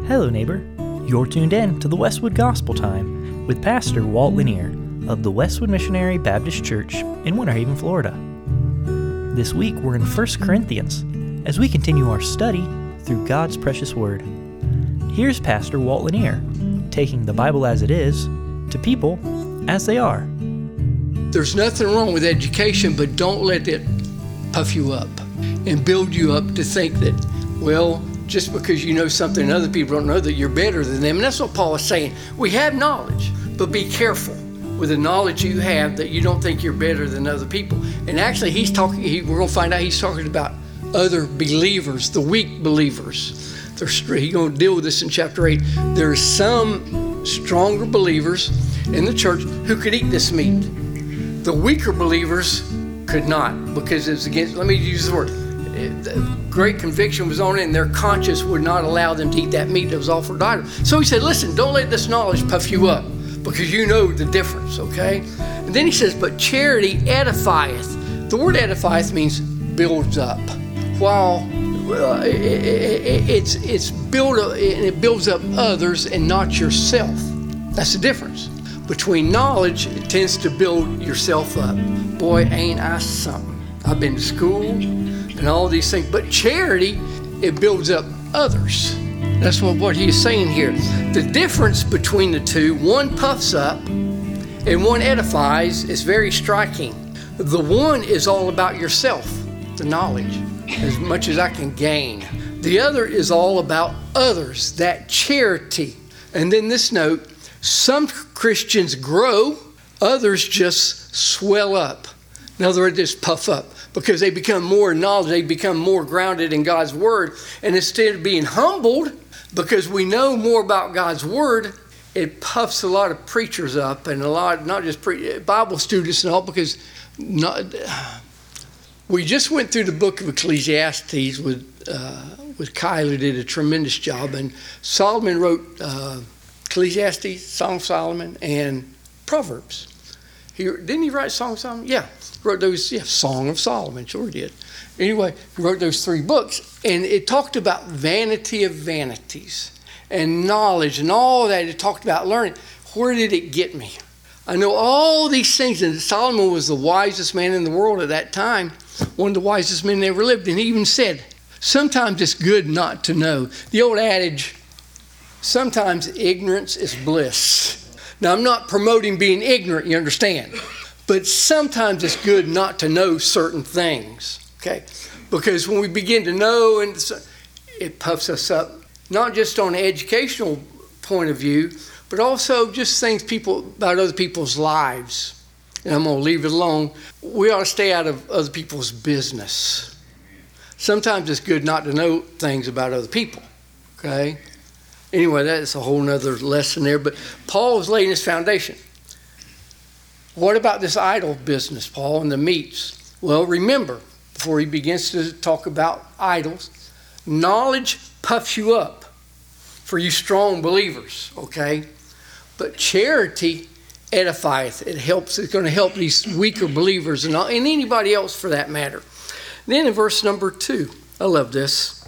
Hello, neighbor. You're tuned in to the Westwood Gospel Time with Pastor Walt Lanier of the Westwood Missionary Baptist Church in Winter Haven, Florida. This week we're in 1 Corinthians as we continue our study through God's precious Word. Here's Pastor Walt Lanier taking the Bible as it is to people as they are. There's nothing wrong with education, but don't let it puff you up and build you up to think that, well, just because you know something other people don't know, that you're better than them. And that's what Paul is saying. We have knowledge, but be careful with the knowledge you have that you don't think you're better than other people. And actually, we're going to find out he's talking about other believers, the weak believers. He's going to deal with this in chapter 8. There are some stronger believers in the church who could eat this meat. The weaker believers could not, because it's against, let me use the word, great conviction was on it, and their conscience would not allow them to eat that meat that was offered to idols. So he said, listen, don't let this knowledge puff you up, because you know the difference, okay? And then he says, but charity edifieth. The word edifieth means builds up. While it's built up, and it builds up others and not yourself. That's the difference. Between knowledge, it tends to build yourself up. Boy, ain't I something. I've been to school and all these things, but charity, it builds up others. That's what he's saying here. The difference between the two, one puffs up and one edifies, is very striking. The one is all about yourself, the knowledge, as much as I can gain. The other is all about others, that charity. And then this note, some Christians grow, others just swell up. In other words, just puff up because they become more knowledge, they become more grounded in God's Word. And instead of being humbled because we know more about God's Word, it puffs a lot of preachers up and a lot, not just Bible students and all, because we just went through the book of Ecclesiastes with Kyle, who did a tremendous job. And Solomon wrote Ecclesiastes, Song of Solomon, and Proverbs. Didn't he write Song of Solomon? Yeah. Wrote those, Song of Solomon, sure did. Anyway, he wrote those 3 books, and it talked about vanity of vanities and knowledge and all that. It talked about learning. Where did it get me? I know all these things, and Solomon was the wisest man in the world at that time, one of the wisest men that ever lived, and he even said, sometimes it's good not to know. The old adage, sometimes ignorance is bliss. Now, I'm not promoting being ignorant, you understand. But sometimes it's good not to know certain things, okay? Because when we begin to know, and it puffs us up, not just on an educational point of view, but also just things about other people's lives. And I'm going to leave it alone. We ought to stay out of other people's business. Sometimes it's good not to know things about other people, okay? Anyway, that's a whole nother lesson there. But Paul is laying his foundation. What about this idol business, Paul, and the meats? Well, remember, before he begins to talk about idols, knowledge puffs you up for you strong believers, okay? But charity edifieth. It's going to help these weaker believers and anybody else for that matter. Then in verse number 2, I love this.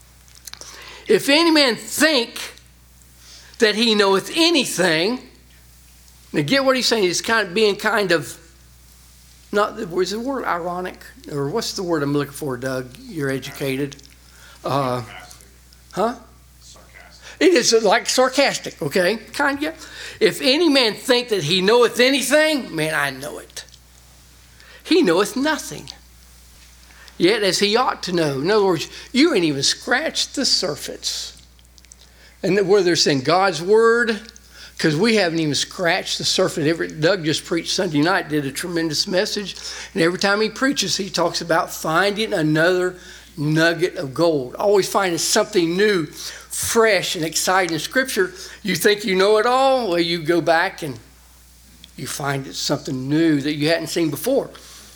If any man think that he knoweth anything, now get what he's saying. It's being not, is the word ironic? Or what's the word I'm looking for, Doug? You're educated. Sarcastic. It is like sarcastic, okay? Yeah. If any man think that he knoweth anything, man, I know it. He knoweth nothing. Yet as he ought to know. In other words, you ain't even scratched the surface. And whether it's in God's Word, because we haven't even scratched the surface. Doug just preached Sunday night, did a tremendous message. And every time he preaches, he talks about finding another nugget of gold. Always finding something new, fresh, and exciting in Scripture. You think you know it all? Well, you go back and you find it's something new that you hadn't seen before.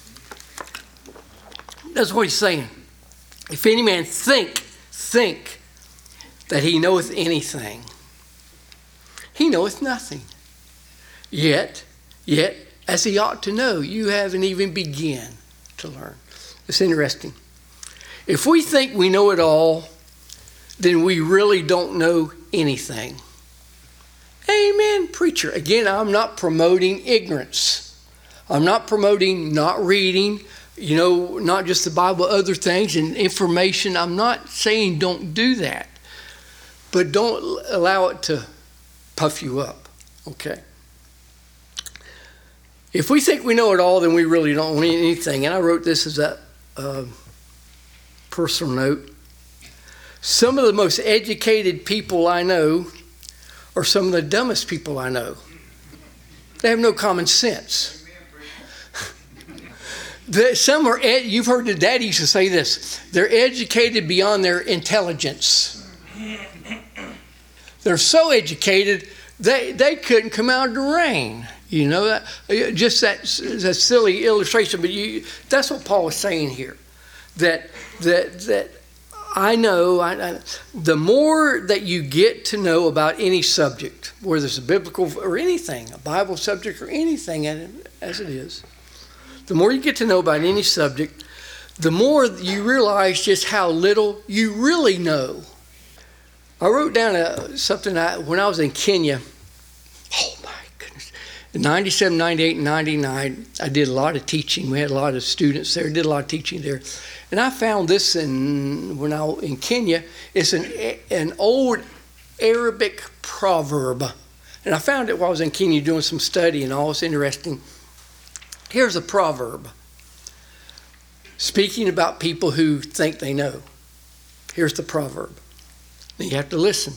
That's what he's saying. If any man think that he knoweth anything, he knoweth nothing. Yet, as he ought to know, you haven't even begun to learn. It's interesting. If we think we know it all, then we really don't know anything. Amen, preacher. Again, I'm not promoting ignorance. I'm not promoting not reading, not just the Bible, other things and information. I'm not saying don't do that. But don't allow it to puff you up, okay? If we think we know it all, then we really don't know anything. And I wrote this as a personal note. Some of the most educated people I know are some of the dumbest people I know. They have no common sense. Some are, you've heard the daddy used to say this, they're educated beyond their intelligence. They're so educated, they couldn't come out of the rain. Just that silly illustration, but that's what Paul is saying here. That I know, the more that you get to know about any subject, whether it's a biblical or anything, a Bible subject or anything as it is, the more you get to know about any subject, the more you realize just how little you really know. I wrote down something when I was in Kenya. Oh my goodness. In 97, 98, and 99, I did a lot of teaching. We had a lot of students there, did a lot of teaching there. And I found this when I was in Kenya. It's an old Arabic proverb. And I found it while I was in Kenya doing some study and all. It's interesting. Here's a proverb. Speaking about people who think they know. Here's the proverb. You have to listen.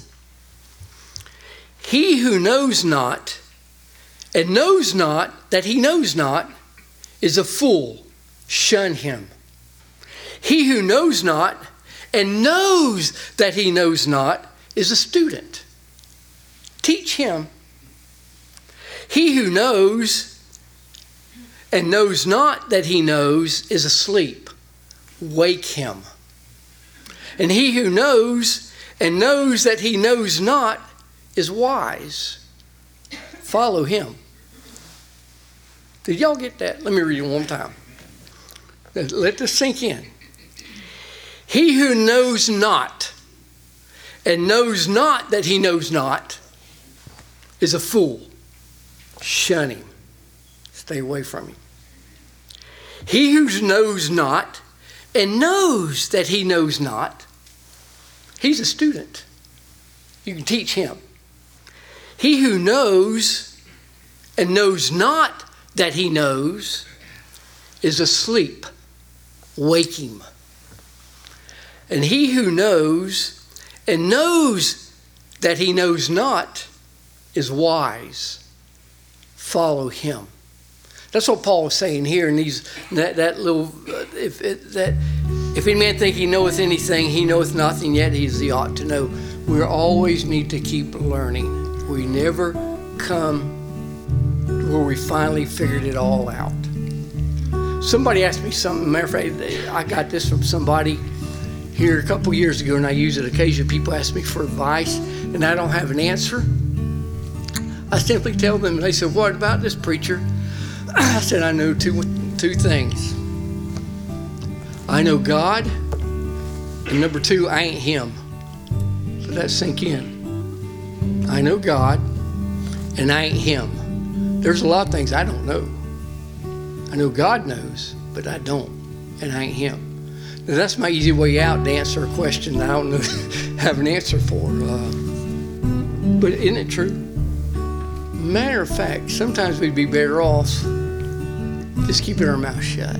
He who knows not and knows not that he knows not is a fool. Shun him. He who knows not and knows that he knows not is a student. Teach him. He who knows and knows not that he knows is asleep. Wake him. And he who knows and knows that he knows not is wise. Follow him. Did y'all get that? Let me read it one time. Let this sink in. He who knows not and knows not that he knows not is a fool. Shun him. Stay away from him. He who knows not and knows that he knows not, he's a student. You can teach him. He who knows and knows not that he knows is asleep. Wake him. And he who knows and knows that he knows not is wise. Follow him. That's what Paul is saying here in that little, if any man think he knoweth anything, he knoweth nothing yet he ought to know. We always need to keep learning. We never come where we finally figured it all out. Somebody asked me something, matter of fact, I got this from somebody here a couple years ago, and I use it occasionally. People ask me for advice, and I don't have an answer. I simply tell them, and they said, what about this, preacher? I said, I know two things. I know God, and number two, I ain't him. So that sink in. I know God, and I ain't him. There's a lot of things I don't know. I know God knows, but I don't, and I ain't him. Now, that's my easy way out to answer a question that I don't know, have an answer for. But isn't it true? Matter of fact, sometimes we'd be better off just keeping our mouth shut.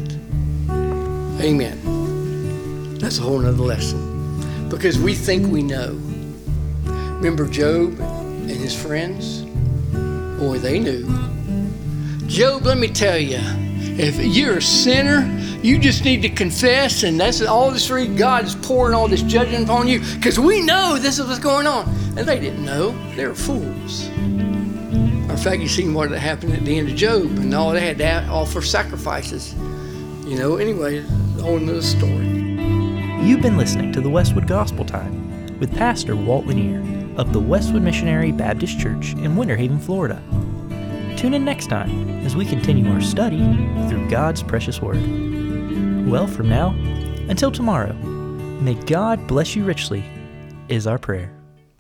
Amen. That's a whole nother lesson. Because we think we know. Remember Job and his friends? Boy, they knew. Job, let me tell you, if you're a sinner, you just need to confess, and that's all this reason God is pouring all this judgment upon you, because we know this is what's going on. And they didn't know. They were fools. In fact, you seen what happened at the end of Job, and all they had to offer sacrifices. Anyway, a whole nother story. You've been listening to the Westwood Gospel Time with Pastor Walt Lanier of the Westwood Missionary Baptist Church in Winter Haven, Florida. Tune in next time as we continue our study through God's precious Word. Well, from now until tomorrow, may God bless you richly. is our prayer.